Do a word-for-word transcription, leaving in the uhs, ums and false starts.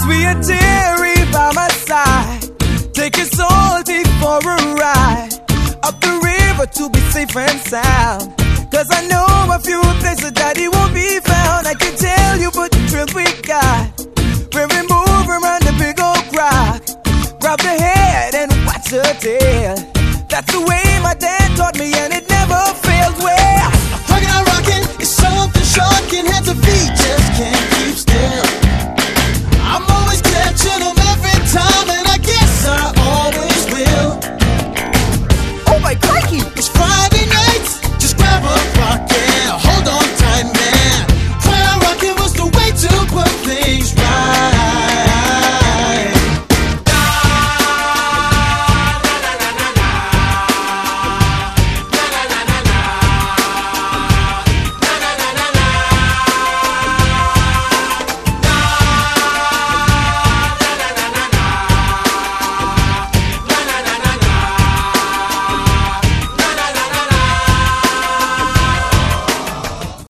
be a Terry by my side. Take your salty for a ride up the river to be safe and sound. Cause I know a few places that he won't be found. I can tell you but the trip we got, when we move around the big old rock, grab the head and watch the tail. That's the way my dad taught me and it never fails. Well, rockin' and rockin' is something shocking, hands and feet just can't